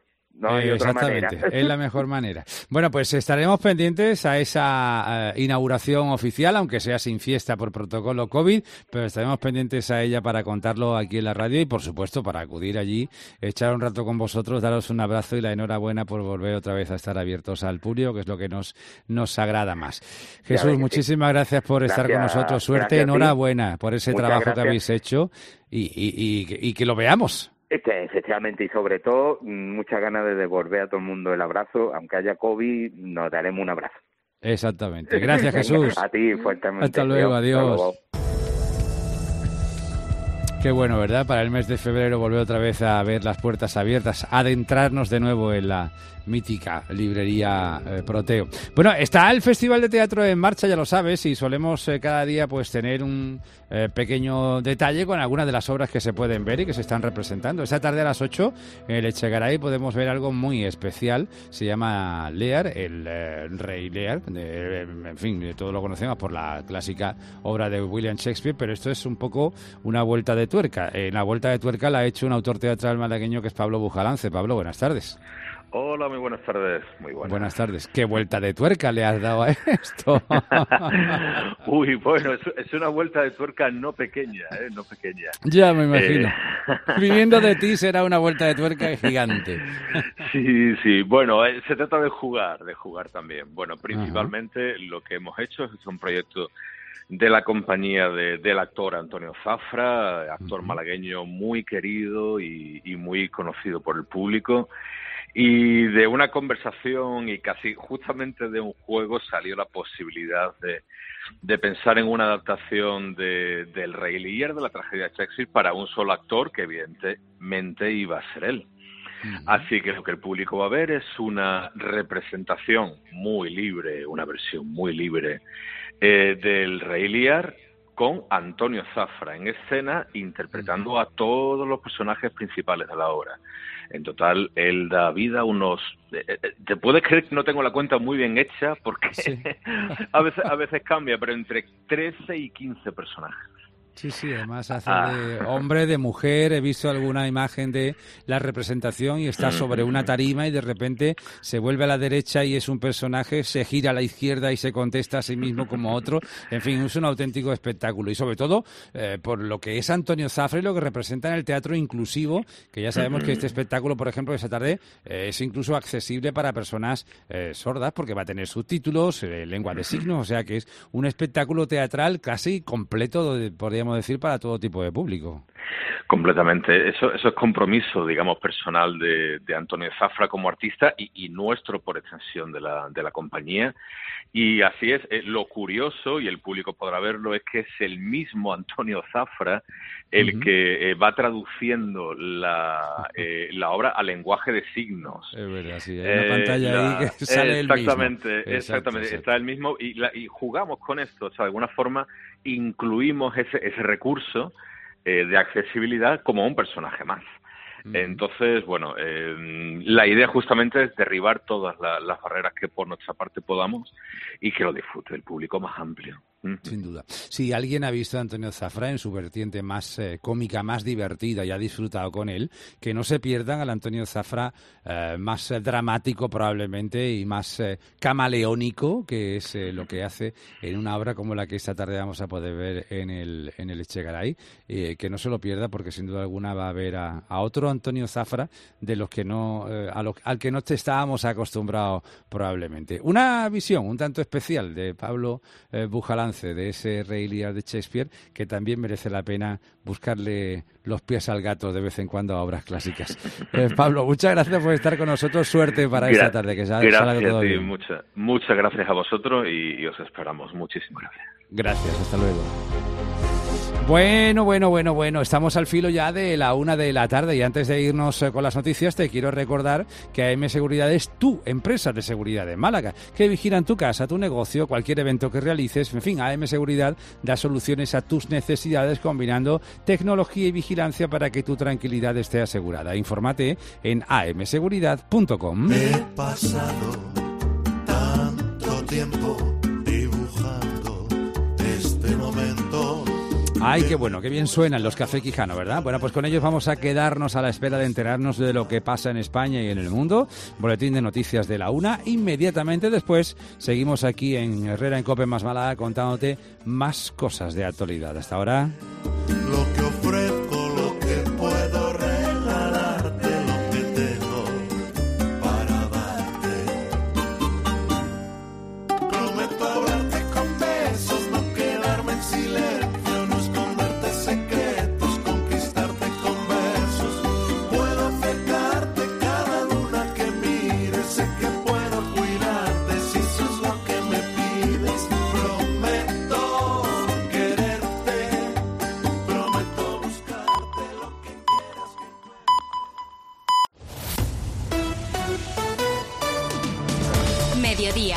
Speaker 14: no hay
Speaker 3: eh,
Speaker 14: otra
Speaker 3: exactamente,
Speaker 14: manera.
Speaker 3: es la mejor manera. Bueno, pues estaremos pendientes a esa eh, inauguración oficial, aunque sea sin fiesta por protocolo COVID, pero estaremos pendientes a ella para contarlo aquí en la radio y, por supuesto, para acudir allí, echar un rato con vosotros, daros un abrazo y la enhorabuena por volver otra vez a estar abiertos al público, que es lo que nos, nos agrada más. Jesús, muchísimas sí. gracias por gracias, estar con nosotros. Suerte, enhorabuena por ese Muchas trabajo gracias. que habéis hecho y, y, y, y que lo veamos.
Speaker 14: Es que efectivamente, y sobre todo, muchas ganas de devolver a todo el mundo el abrazo. Aunque haya COVID, nos daremos un abrazo.
Speaker 3: Exactamente. Gracias, Jesús.
Speaker 14: A ti, fuertemente.
Speaker 3: Hasta luego, adiós.
Speaker 14: Hasta luego.
Speaker 3: Qué bueno, ¿verdad? Para el mes de febrero volver otra vez a ver las puertas abiertas, adentrarnos de nuevo en la mítica librería eh, Proteo. Bueno, está el Festival de Teatro en marcha, ya lo sabes, y solemos eh, cada día pues tener un eh, pequeño detalle con algunas de las obras que se pueden ver y que se están representando. Esta tarde a las ocho en el Echegaray podemos ver algo muy especial. Se llama Lear, el eh, rey Lear. De, en fin, todos lo conocemos por la clásica obra de William Shakespeare, pero esto es un poco una vuelta de tuerca. En la vuelta de tuerca la ha hecho un autor teatral malagueño que es Pablo Bujalance. Pablo, buenas tardes.
Speaker 7: Hola, muy buenas tardes. Muy buenas.
Speaker 3: Buenas tardes. ¿Qué vuelta de tuerca le has dado a esto?
Speaker 7: Uy, bueno, es, es una vuelta de tuerca no pequeña, ¿eh? No pequeña.
Speaker 3: Ya me imagino. Eh... Viniendo de ti será una vuelta de tuerca gigante.
Speaker 7: Sí, sí. Bueno, eh, se trata de jugar, de jugar también. Bueno, principalmente Ajá. lo que hemos hecho es un proyecto de la compañía de, del actor Antonio Zafra, actor uh-huh. malagueño muy querido y, y muy conocido por el público. Y de una conversación y casi justamente de un juego salió la posibilidad de, de pensar en una adaptación de, del Rey Lear, de la tragedia de Shakespeare, para un solo actor, que evidentemente iba a ser él. Uh-huh. Así que lo que el público va a ver es una representación muy libre, una versión muy libre eh, del Rey Lear, con Antonio Zafra en escena interpretando a todos los personajes principales de la obra. En total, él da vida a unos... ¿Te puedes creer que no tengo la cuenta muy bien hecha? Porque sí. a veces a veces cambia, pero entre trece y quince personajes.
Speaker 3: Sí, sí, además hace ah. de hombre, de mujer. He visto alguna imagen de la representación y está sobre una tarima y de repente se vuelve a la derecha y es un personaje, se gira a la izquierda y se contesta a sí mismo como otro. En fin, es un auténtico espectáculo y sobre todo eh, por lo que es Antonio Zafra y lo que representa en el teatro inclusivo, que ya sabemos que este espectáculo, por ejemplo, esa tarde eh, es incluso accesible para personas eh, sordas porque va a tener subtítulos, eh, lengua de signos, o sea que es un espectáculo teatral casi completo, podríamos decir, para todo tipo de público.
Speaker 7: Completamente. Eso, eso es compromiso, digamos, personal de, de Antonio Zafra como artista y, y nuestro por extensión de la, de la compañía. Y así es, eh, lo curioso, y el público podrá verlo, es que es el mismo Antonio Zafra el uh-huh. que eh, va traduciendo la, eh, la obra al lenguaje de signos.
Speaker 3: Es verdad, sí, hay una eh, pantalla la, ahí que sale el mismo.
Speaker 7: Exactamente, exactamente, exacto. Está el mismo y, la, y jugamos con esto, o sea, de alguna forma incluimos ese, ese recurso eh, de accesibilidad como un personaje más. Mm. Entonces, bueno, eh, la idea justamente es derribar todas la, las barreras que por nuestra parte podamos y que lo disfrute el público más amplio.
Speaker 3: Sin duda. Si alguien ha visto a Antonio Zafra en su vertiente más eh, cómica, más divertida y ha disfrutado con él, que no se pierdan al Antonio Zafra eh, más eh, dramático probablemente y más eh, camaleónico, que es eh, lo que hace en una obra como la que esta tarde vamos a poder ver en el, en el Echegaray, eh, que no se lo pierda porque sin duda alguna va a ver a, a otro Antonio Zafra de los que no eh, a lo, al que no te estábamos acostumbrados probablemente. Una visión un tanto especial de Pablo eh, Bujalance, de ese Rey Lear de Shakespeare, que también merece la pena buscarle los pies al gato de vez en cuando a obras clásicas. Eh, Pablo, muchas gracias por estar con nosotros. Suerte para Gra- esta tarde, que salga
Speaker 7: gracias
Speaker 3: todo
Speaker 7: a ti,
Speaker 3: bien.
Speaker 7: Mucha, muchas gracias a vosotros y, y os esperamos. Muchísimas gracias.
Speaker 3: Gracias, hasta luego. Bueno, bueno, bueno, bueno, estamos al filo ya de la una de la tarde y antes de irnos con las noticias te quiero recordar que A M Seguridad es tu empresa de seguridad de Málaga, que vigilan tu casa, tu negocio, cualquier evento que realices. En fin, A M Seguridad da soluciones a tus necesidades combinando tecnología y vigilancia para que tu tranquilidad esté asegurada. Infórmate en a m seguridad punto com.
Speaker 15: He pasado tanto tiempo dibujando este momento.
Speaker 3: Ay, qué bueno, qué bien suenan los Café Quijano, ¿verdad? Bueno, pues con ellos vamos a quedarnos a la espera de enterarnos de lo que pasa en España y en el mundo. Boletín de noticias de la una. Inmediatamente después seguimos aquí en Herrera en Cope Más Málaga contándote más cosas de actualidad. Hasta ahora.
Speaker 15: Lo que ofrezco, lo que puedo regalarte, lo que tengo para darte. Prometo hablarte con besos, no quedarme en silencio, no esconderte secretos, conquistarte con versos. Puedo acercarte cada luna que mires, sé que puedo cuidarte si eso es lo que me pides. Prometo quererte, prometo buscarte lo que quieras que
Speaker 16: Mediodía.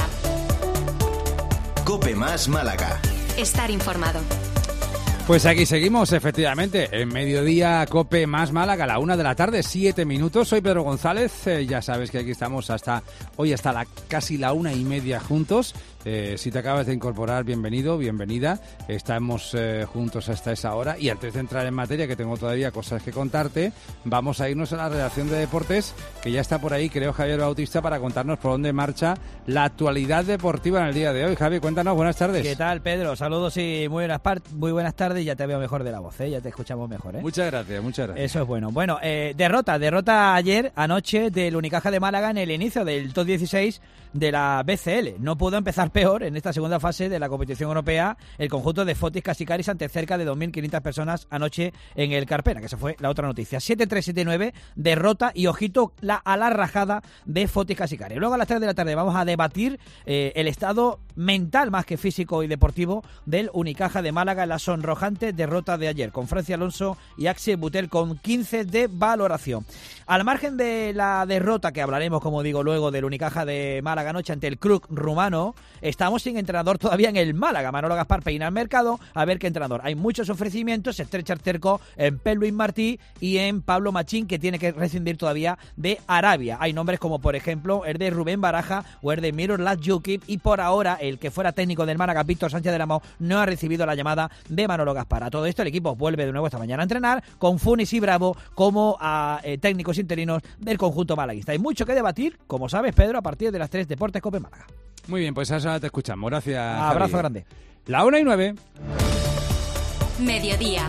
Speaker 1: Cope Más Málaga.
Speaker 16: Estar informado.
Speaker 3: Pues aquí seguimos, efectivamente, en Mediodía Cope Más Málaga, a la una de la tarde, siete minutos. Soy Pedro González, eh, ya sabes que aquí estamos hasta hoy hasta la casi la una y media juntos. Eh, si te acabas de incorporar, bienvenido, bienvenida. Estamos eh, juntos hasta esa hora. Y antes de entrar en materia, que tengo todavía cosas que contarte, vamos a irnos a la redacción de deportes, que ya está por ahí, creo, Javier Bautista, para contarnos por dónde marcha la actualidad deportiva en el día de hoy. Javi, cuéntanos, buenas tardes.
Speaker 17: ¿Qué tal, Pedro? Saludos y muy buenas, par- muy buenas tardes. Ya te veo mejor de la voz, ¿eh? Ya te escuchamos mejor, ¿eh?
Speaker 3: Muchas gracias, muchas gracias.
Speaker 17: Eso es bueno. Bueno, eh, derrota, derrota ayer, anoche, del Unicaja de Málaga en el inicio del top dieciséis de la B C L. No pudo empezar peor en esta segunda fase de la competición europea el conjunto de Fotis Casicaris ante cerca de dos mil quinientas personas anoche en el Carpena, que esa fue la otra noticia. siete tres siete nueve, derrota y ojito la, a la rajada de Fotis Casicaris. Luego a las tres de la tarde vamos a debatir eh, el estado mental más que físico y deportivo del Unicaja de Málaga en la sonrojante derrota de ayer, con Francia Alonso y Axel Butel con quince de valoración. Al margen de la derrota, que hablaremos, como digo, luego del Unicaja de Málaga anoche ante el club rumano, estamos sin entrenador todavía en el Málaga. Manolo Gaspar peina al mercado a ver qué entrenador. Hay muchos ofrecimientos, se estrecha el cerco en Pep Luis Martí y en Pablo Machín, que tiene que rescindir todavía de Arabia. Hay nombres como, por ejemplo, el de Rubén Baraja o el de Miroslav Jukic, y por ahora el que fuera técnico del Málaga, Víctor Sánchez de la Mao, no ha recibido la llamada de Manolo Gaspar. A todo esto el equipo vuelve de nuevo esta mañana a entrenar con Funes y Bravo como a eh, técnicos interinos del conjunto malaguista. Hay mucho que debatir, como sabes, Pedro, a partir de las tres, Deportes Cope Málaga.
Speaker 3: Muy bien, pues a eso te escuchamos. Gracias,
Speaker 17: abrazo
Speaker 3: Javi.
Speaker 17: Grande.
Speaker 3: La una y nueve.
Speaker 16: Mediodía.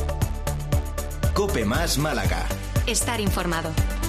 Speaker 1: Cope Más Málaga.
Speaker 16: Estar informado.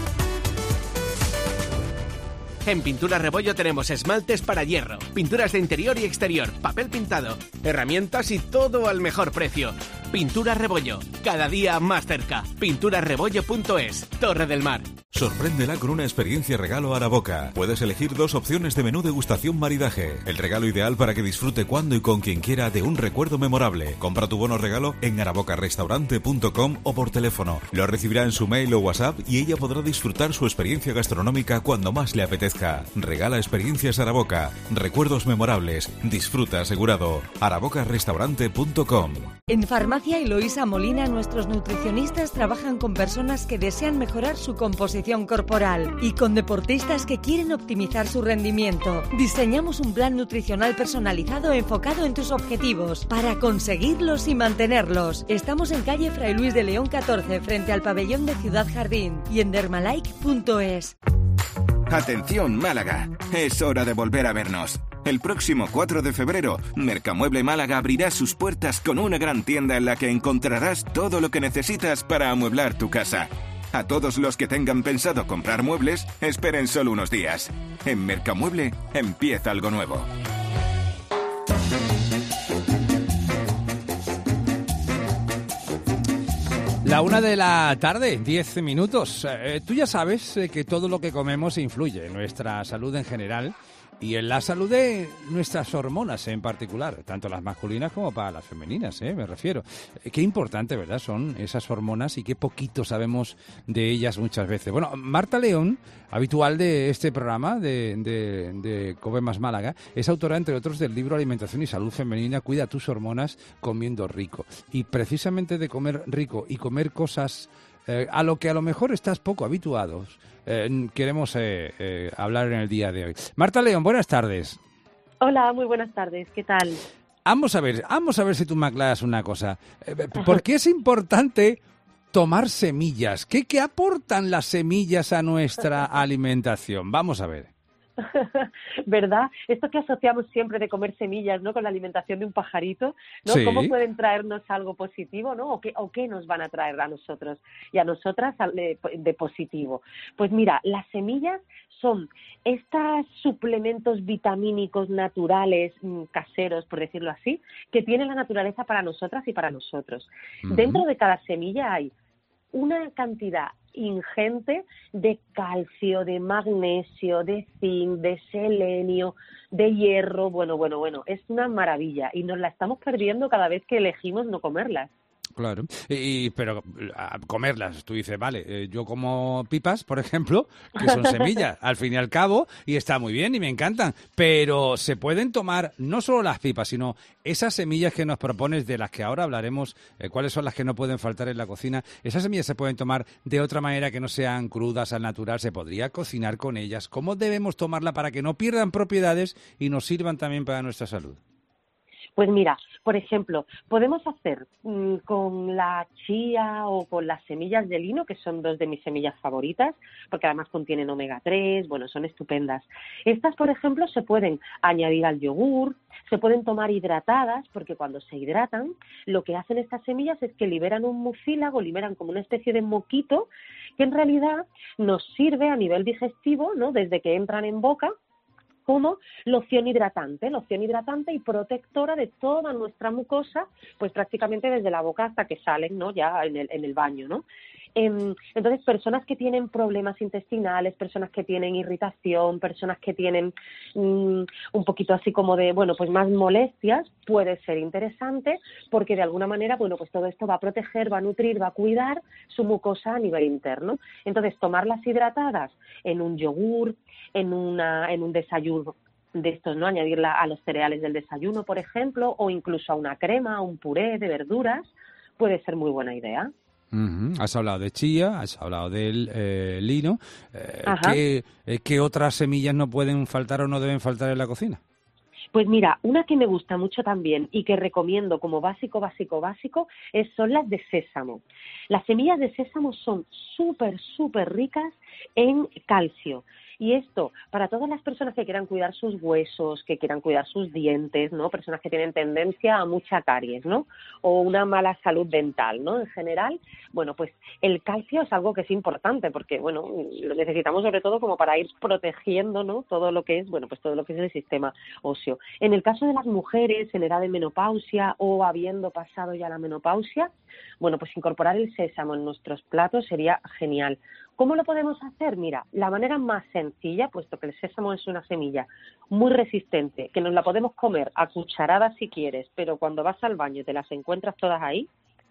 Speaker 18: En Pintura Rebollo tenemos esmaltes para hierro, pinturas de interior y exterior, papel pintado, herramientas y todo al mejor precio. Pintura Rebollo, cada día más cerca. pintura rebollo punto es, Torre del Mar.
Speaker 12: Sorpréndela con una experiencia regalo Araboca. Puedes elegir dos opciones de menú degustación maridaje. El regalo ideal para que disfrute cuando y con quien quiera de un recuerdo memorable. Compra tu bono regalo en araboca restaurante punto com o por teléfono. Lo recibirá en su mail o WhatsApp y ella podrá disfrutar su experiencia gastronómica cuando más le apetezca. Regala experiencias Araboca. Recuerdos memorables. Disfruta asegurado. araboca restaurante punto com.
Speaker 19: En Farmacia Eloísa Molina, nuestros nutricionistas trabajan con personas que desean mejorar su composición corporal y con deportistas que quieren optimizar su rendimiento. Diseñamos un plan nutricional personalizado enfocado en tus objetivos para conseguirlos y mantenerlos. Estamos en calle Fray Luis de León catorce, frente al pabellón de Ciudad Jardín, y en dermalike punto es.
Speaker 11: Atención Málaga, es hora de volver a vernos. El próximo cuatro de febrero, Mercamueble Málaga abrirá sus puertas con una gran tienda en la que encontrarás todo lo que necesitas para amueblar tu casa. A todos los que tengan pensado comprar muebles, esperen solo unos días. En Mercamueble empieza algo nuevo.
Speaker 3: La una de la tarde, diez minutos. Eh, tú ya sabes eh, que todo lo que comemos influye en nuestra salud en general y en la salud de nuestras hormonas en particular, tanto las masculinas como para las femeninas, ¿eh? me refiero. Eh, qué importante, ¿verdad?, son esas hormonas y qué poquito sabemos de ellas muchas veces. Bueno, Marta León, habitual de este programa de, de, de Cope Más Málaga, es autora, entre otros, del libro Alimentación y Salud Femenina, Cuida tus hormonas comiendo rico. Y precisamente de comer rico y comer cosas eh, a lo que a lo mejor estás poco habituados, eh, queremos eh, eh, hablar en el día de hoy. Marta León, buenas tardes.
Speaker 20: Hola, muy buenas tardes. ¿Qué tal?
Speaker 3: Vamos a ver, vamos a ver si tú me aclaras una cosa. ¿Por qué es importante tomar semillas? ¿Qué, qué aportan las semillas a nuestra alimentación? Vamos a ver.
Speaker 20: ¿Verdad? Esto que asociamos siempre de comer semillas, ¿no? Con la alimentación de un pajarito, ¿no?
Speaker 3: Sí.
Speaker 20: ¿Cómo pueden traernos algo positivo, ¿no? ¿O qué, o qué nos van a traer a nosotros y a nosotras de, de positivo? Pues mira, las semillas son estos suplementos vitamínicos naturales, caseros, por decirlo así, que tiene la naturaleza para nosotras y para nosotros. Uh-huh. Dentro de cada semilla hay una cantidad ingente de calcio, de magnesio, de zinc, de selenio, de hierro. Bueno, bueno, bueno, es una maravilla y nos la estamos perdiendo cada vez que elegimos no comerlas.
Speaker 3: Claro, y, pero a comerlas, tú dices, vale, eh, yo como pipas, por ejemplo, que son semillas, al fin y al cabo, y está muy bien y me encantan, pero se pueden tomar no solo las pipas, sino esas semillas que nos propones, de las que ahora hablaremos, eh, cuáles son las que no pueden faltar en la cocina. Esas semillas se pueden tomar de otra manera que no sean crudas, al natural, se podría cocinar con ellas. ¿Cómo debemos tomarla para que no pierdan propiedades y nos sirvan también para nuestra salud?
Speaker 20: Pues mira, por ejemplo, podemos hacer mmm, con la chía o con las semillas de lino, que son dos de mis semillas favoritas, porque además contienen omega tres, bueno, son estupendas. Estas, por ejemplo, se pueden añadir al yogur, se pueden tomar hidratadas, porque cuando se hidratan, lo que hacen estas semillas es que liberan un mucílago, liberan como una especie de moquito, que en realidad nos sirve a nivel digestivo, ¿no? Desde que entran en boca, como loción hidratante, loción hidratante y protectora de toda nuestra mucosa, pues prácticamente desde la boca hasta que salen, ¿no? Ya en el, en el baño, ¿no? Entonces, personas que tienen problemas intestinales, personas que tienen irritación, personas que tienen mmm, un poquito así como de, bueno, pues más molestias, puede ser interesante porque de alguna manera, bueno, pues todo esto va a proteger, va a nutrir, va a cuidar su mucosa a nivel interno. Entonces, tomarlas hidratadas en un yogur, en una en un desayuno de estos, ¿no? Añadirla a los cereales del desayuno, por ejemplo, o incluso a una crema, a un puré de verduras, puede ser muy buena idea.
Speaker 3: Uh-huh. Has hablado de chía, has hablado del eh, lino. Eh, ¿qué, eh, ¿Qué otras semillas no pueden faltar o no deben faltar en la cocina?
Speaker 20: Pues mira, una que me gusta mucho también y que recomiendo como básico, básico, básico, es, son las de sésamo. Las semillas de sésamo son súper, súper ricas en calcio. Y esto, para todas las personas que quieran cuidar sus huesos, que quieran cuidar sus dientes, ¿no? Personas que tienen tendencia a mucha caries, ¿no? O una mala salud dental, ¿no? En general, bueno, pues el calcio es algo que es importante porque, bueno, lo necesitamos sobre todo como para ir protegiendo, ¿no? Todo lo que es, bueno, pues todo lo que es el sistema óseo. En el caso de las mujeres en edad de menopausia o habiendo pasado ya la menopausia, bueno, pues incorporar el sésamo en nuestros platos sería genial. ¿Cómo lo podemos hacer? Mira, la manera más sencilla, puesto que el sésamo es una semilla muy resistente, que nos la podemos comer a cucharadas si quieres, pero cuando vas al baño te las encuentras todas ahí,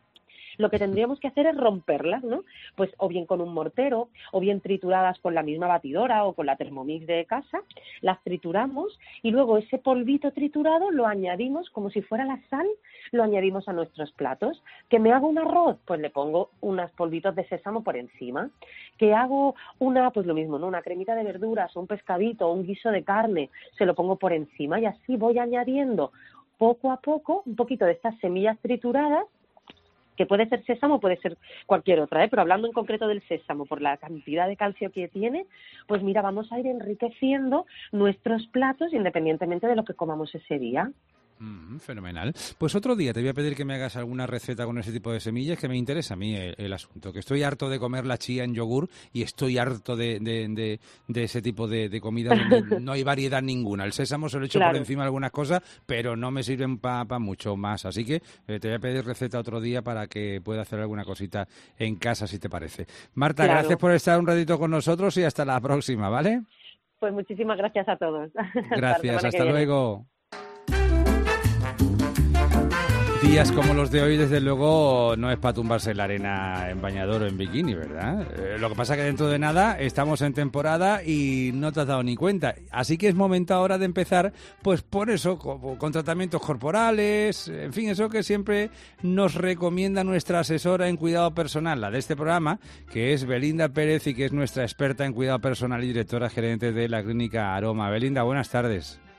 Speaker 20: lo que tendríamos que hacer es romperlas, ¿no? Pues o bien con un mortero, o bien trituradas con la misma batidora o con la Thermomix de casa, las trituramos y luego ese polvito triturado lo añadimos como si fuera la sal, lo añadimos a nuestros platos. ¿Que me hago un arroz? Pues le pongo unos polvitos de sésamo por encima. ¿Que hago una, pues lo mismo, ¿no? Una cremita de verduras o un pescadito o un guiso de carne? Se lo pongo por encima y así voy añadiendo poco a poco un poquito de estas semillas trituradas, que puede ser sésamo, puede ser cualquier otra, ¿eh? Pero hablando en concreto del sésamo, por la cantidad de calcio que tiene, pues mira, vamos a ir enriqueciendo nuestros platos independientemente de lo que comamos ese día.
Speaker 3: Mm, fenomenal. Pues otro día te voy a pedir que me hagas alguna receta con ese tipo de semillas, que me interesa a mí el, el asunto, que estoy harto de comer la chía en yogur y estoy harto de, de, de, de ese tipo de, de comida donde no hay variedad ninguna. El sésamo se lo echo claro por encima de algunas cosas, pero no me sirven para pa mucho más, así que eh, te voy a pedir receta otro día para que pueda hacer alguna cosita en casa, si te parece. Marta, claro, gracias por estar un ratito con nosotros y hasta la próxima, ¿vale?
Speaker 20: Pues muchísimas gracias a todos.
Speaker 3: Gracias, hasta luego. Días como los de hoy, desde luego, no es para tumbarse en la arena en bañador o en bikini, ¿verdad? Eh, lo que pasa es que dentro de nada estamos en temporada y no te has dado ni cuenta. Así que es momento ahora de empezar, pues por eso, con, con tratamientos corporales, en fin, eso que siempre nos recomienda nuestra asesora en cuidado personal, la de este programa, que es Belinda Pérez y que es nuestra experta en cuidado personal y directora gerente de la clínica Aroma. Belinda, buenas tardes.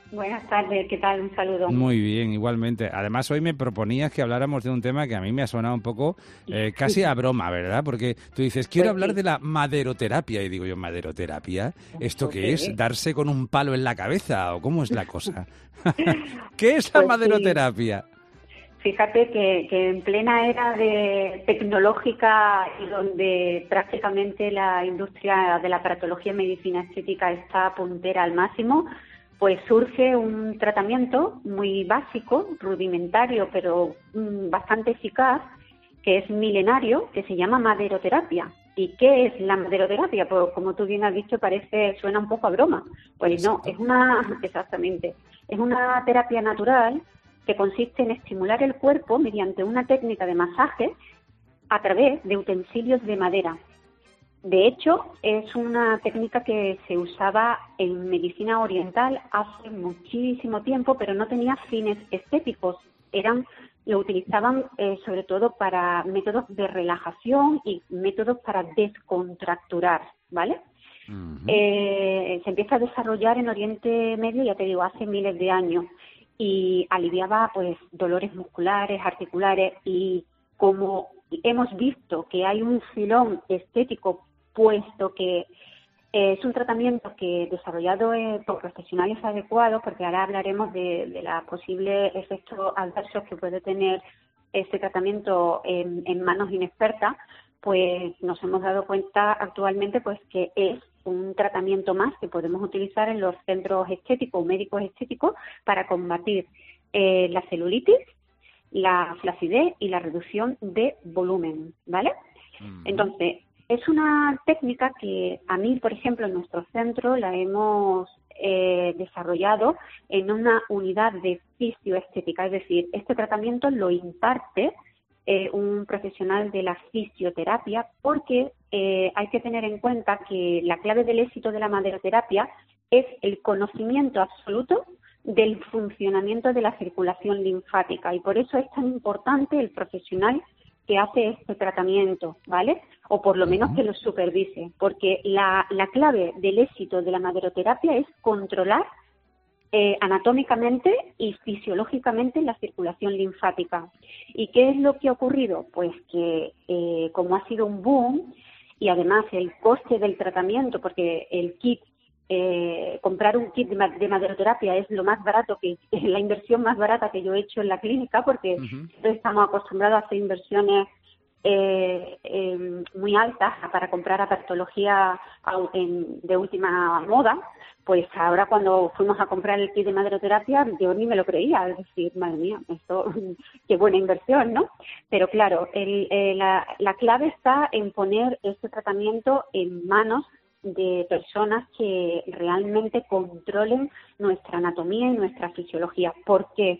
Speaker 21: Buenas tardes, ¿qué tal? Un saludo.
Speaker 3: Muy bien, igualmente. Además, hoy me proponías que habláramos de un tema que a mí me ha sonado un poco eh, casi a broma, ¿verdad? Porque tú dices, quiero
Speaker 21: Pues
Speaker 3: hablar
Speaker 21: sí.
Speaker 3: de la maderoterapia. Y digo yo, ¿maderoterapia? ¿Esto qué
Speaker 21: qué
Speaker 3: es?
Speaker 21: es?
Speaker 3: ¿Darse con un palo en la cabeza? ¿O cómo es la cosa? ¿Qué es la
Speaker 21: Pues sí.
Speaker 3: maderoterapia?
Speaker 21: Fíjate que, que en plena era de tecnológica y donde prácticamente la industria de la aparatología y medicina estética está puntera al máximo, pues surge un tratamiento muy básico, rudimentario, pero mm, bastante eficaz, que es milenario, que se llama maderoterapia. ¿Y qué es la maderoterapia? Pues como tú bien has dicho, parece, suena un poco a broma. Pues no, es una, exactamente, es una terapia natural que consiste en estimular el cuerpo mediante una técnica de masaje a través de utensilios de madera. De hecho, es una técnica que se usaba en medicina oriental hace muchísimo tiempo, pero no tenía fines estéticos. Eran, lo utilizaban eh, sobre todo para métodos de relajación y métodos para descontracturar, ¿vale? Uh-huh. Eh, se empieza a desarrollar en Oriente Medio, ya te digo, hace miles de años, y aliviaba pues dolores musculares, articulares, y como hemos visto que hay un filón estético puesto que eh, es un tratamiento que desarrollado eh, por profesionales adecuados, porque ahora hablaremos de, de los posibles efectos adversos que puede tener este tratamiento en, en manos inexpertas, pues nos hemos dado cuenta actualmente pues que es un tratamiento más que podemos utilizar en los centros estéticos o médicos estéticos para combatir eh, la celulitis, la flacidez y la reducción de volumen, ¿vale? Uh-huh. Entonces, es una técnica que a mí, por ejemplo, en nuestro centro la hemos eh, desarrollado en una unidad de fisioestética, es decir, este tratamiento lo imparte Eh, un profesional de la fisioterapia, porque eh, hay que tener en cuenta que la clave del éxito de la maderoterapia es el conocimiento absoluto del funcionamiento de la circulación linfática, y por eso es tan importante el profesional que hace este tratamiento, ¿vale? O por lo menos que lo supervise, porque la, la clave del éxito de la maderoterapia es controlar Eh, anatómicamente y fisiológicamente la circulación linfática. ¿Y qué es lo que ha ocurrido? Pues que eh, como ha sido un boom y además el coste del tratamiento, porque el kit, eh, comprar un kit de, ma- de maderoterapia es lo más barato, que es la inversión más barata que yo he hecho en la clínica, porque uh-huh. estamos acostumbrados a hacer inversiones eh, eh, muy altas para comprar aparatología en, de última moda. Pues ahora cuando fuimos a comprar el kit de maderoterapia, yo ni me lo creía, es decir, madre mía, esto qué buena inversión, ¿no? Pero claro, el, eh, la, la clave está en poner este tratamiento en manos de personas que realmente controlen nuestra anatomía y nuestra fisiología. ¿Por qué?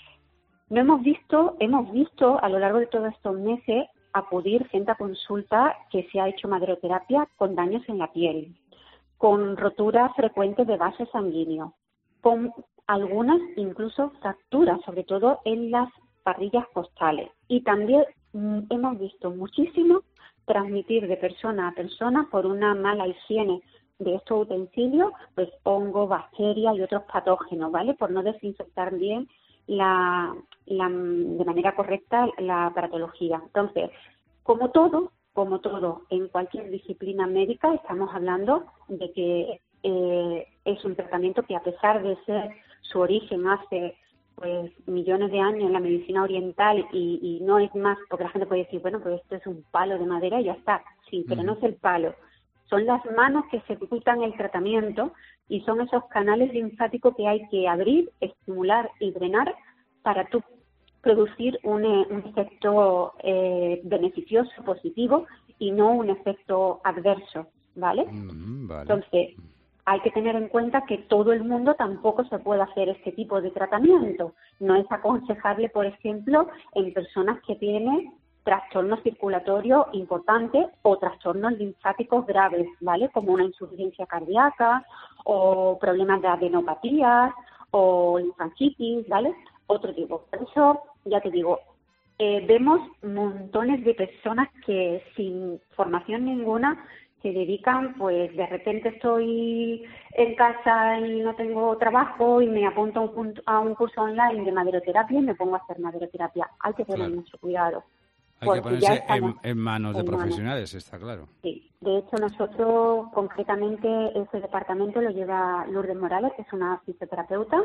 Speaker 21: No hemos visto, hemos visto a lo largo de todos estos meses acudir gente a consulta que se ha hecho maderoterapia con daños en la piel, con roturas frecuentes de vasos sanguíneos, con algunas incluso fracturas, sobre todo en las parrillas costales. Y también mm, hemos visto muchísimo transmitir de persona a persona por una mala higiene de estos utensilios, pues hongo, bacterias y otros patógenos, ¿vale? Por no desinfectar bien la, la, de manera correcta la aparatología. Entonces, como todo, Como todo, en cualquier disciplina médica estamos hablando de que eh, es un tratamiento que, a pesar de ser su origen hace pues millones de años en la medicina oriental y, y no es más, porque la gente puede decir, bueno, pues esto es un palo de madera y ya está. Sí, pero no es el palo. Son las manos que ejecutan el tratamiento y son esos canales linfáticos que hay que abrir, estimular y drenar para tú producir un, un efecto eh, beneficioso, positivo, y no un efecto adverso, ¿vale? Mm, vale. Entonces, hay que tener en cuenta que todo el mundo tampoco se puede hacer este tipo de tratamiento. No es aconsejable, por ejemplo, en personas que tienen trastornos circulatorios importantes o trastornos linfáticos graves, ¿vale? Como una insuficiencia cardíaca o problemas de adenopatías o linfangitis, ¿vale? Otro tipo. Por eso, ya te digo, eh, vemos montones de personas que sin formación ninguna se dedican, pues de repente estoy en casa y no tengo trabajo y me apunto a un, a un curso online de maderoterapia y me pongo a hacer maderoterapia. Hay que tener
Speaker 3: Claro.
Speaker 21: mucho cuidado.
Speaker 3: Hay que ponerse
Speaker 21: estamos,
Speaker 3: en, en manos de
Speaker 21: en manos.
Speaker 3: profesionales, está claro.
Speaker 21: Sí, de hecho nosotros concretamente ese departamento lo lleva Lourdes Morales, que es una fisioterapeuta,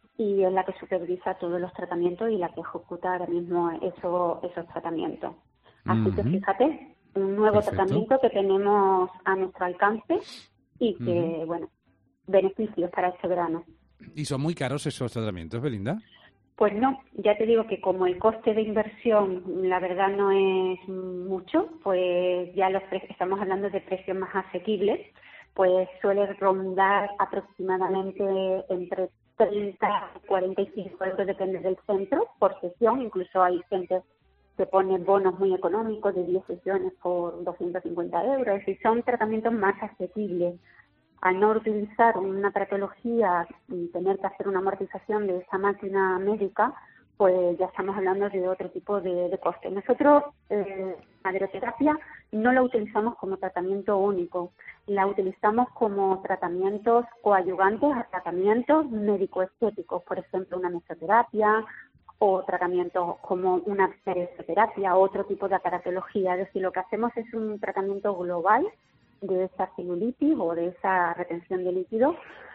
Speaker 21: y es la que supervisa todos los tratamientos y la que ejecuta ahora mismo eso, esos tratamientos. Así uh-huh. que fíjate, un nuevo Perfecto. tratamiento que tenemos a nuestro alcance y que, uh-huh. bueno, beneficios para este verano.
Speaker 3: ¿Y son muy caros esos tratamientos, Belinda?
Speaker 21: Pues no, ya te digo que como el coste de inversión la verdad no es mucho, pues ya los pre- estamos hablando de precios más asequibles, pues suele rondar aproximadamente entre treinta y cuarenta y cinco euros, depende del centro, por sesión. Incluso hay gente que pone bonos muy económicos de diez sesiones por doscientos cincuenta euros, y son tratamientos más asequibles. Al no utilizar una tratología y tener que hacer una amortización de esa máquina médica, pues ya estamos hablando de otro tipo de, de coste. Nosotros, eh, maderoterapia, no la utilizamos como tratamiento único, la utilizamos como tratamientos coadyuvantes a tratamientos médico-estéticos, por ejemplo, una mesoterapia o tratamientos como una peresoterapia, otro tipo de aparatología. Es decir, lo que hacemos es un tratamiento global de esa celulitis o de esa retención de líquido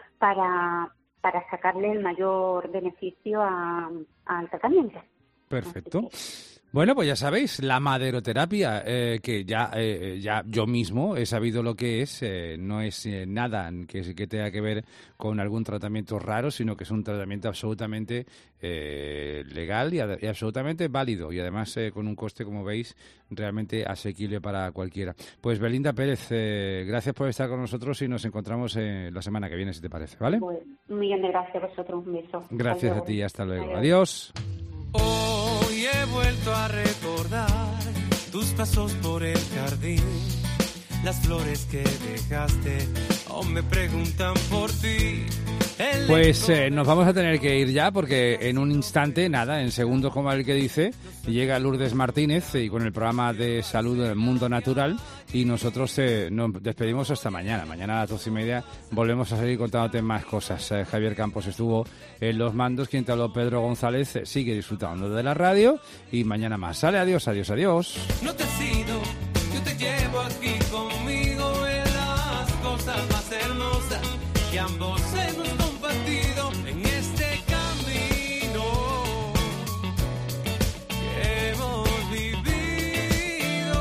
Speaker 21: para, para sacarle el mayor beneficio a, al tratamiento.
Speaker 3: Perfecto. Bueno, pues ya sabéis, la maderoterapia, eh, que ya eh, ya yo mismo he sabido lo que es, eh, no es eh, nada que, que tenga que ver con algún tratamiento raro, sino que es un tratamiento absolutamente eh, legal y, y absolutamente válido, y además eh, con un coste, como veis, realmente asequible para cualquiera. Pues Belinda Pérez, eh, gracias por estar con nosotros y nos encontramos eh, la semana que viene, si te parece, ¿vale?
Speaker 21: Pues, un millón de gracias a vosotros, un beso.
Speaker 3: Gracias a ti, hasta luego. Adiós.
Speaker 15: Hoy he vuelto a recordar tus pasos por el jardín, las flores que dejaste, aún me preguntan por ti.
Speaker 3: Pues eh, nos vamos a tener que ir ya, porque en un instante, nada, en segundos como el que dice, llega Lourdes Martínez y con el programa de salud del Mundo Natural, y nosotros eh, nos despedimos hasta mañana. Mañana a las doce y media volvemos a seguir contándote más cosas. Eh, Javier Campos estuvo en los mandos, quien te habló, Pedro González, eh, sigue disfrutando de la radio y mañana más. Sale, adiós, adiós, adiós.
Speaker 15: No te has ido, yo te llevo aquí conmigo en las cosas más hermosas que ambos hemos compartido en este camino que hemos vivido.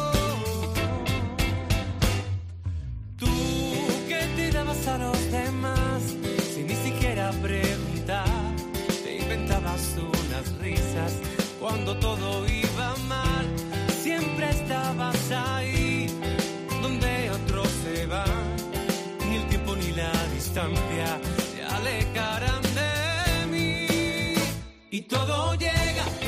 Speaker 15: Tú que te dabas a los demás sin ni siquiera preguntar, te inventabas unas risas cuando todo iba mal, siempre estabas ahí donde otros se van. Ni el tiempo ni la distancia te alejarán de mí. Y todo llega